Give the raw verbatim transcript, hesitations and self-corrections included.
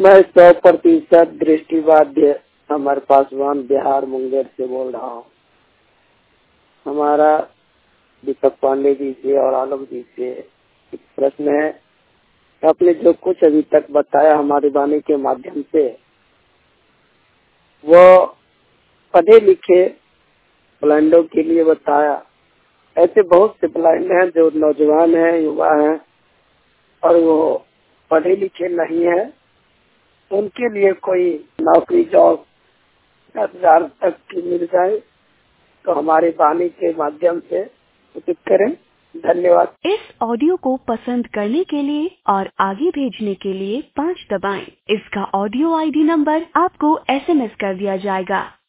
मैं सौ प्रतिशत दृष्टिबाध्य अमर पासवान बिहार मुंगेर से बोल रहा हूँ। हमारा दीपक पांडे जी से और आलोक जी से एक प्रश्न है। आपने जो कुछ अभी तक बताया हमारी वाणी के माध्यम से, वो पढ़े लिखे ब्लाइंडों के लिए बताया। ऐसे बहुत से ब्लाइंड हैं जो नौजवान हैं, युवा हैं और वो पढ़े लिखे नहीं है। उनके लिए कोई नौकरी जॉब दस हजार तक की मिल जाए तो हमारे वाणी के माध्यम से सूचित करें। धन्यवाद। इस ऑडियो को पसंद करने के लिए और आगे भेजने के लिए पाँच दबाएं। इसका ऑडियो आईडी नंबर आपको एसएमएस कर दिया जाएगा।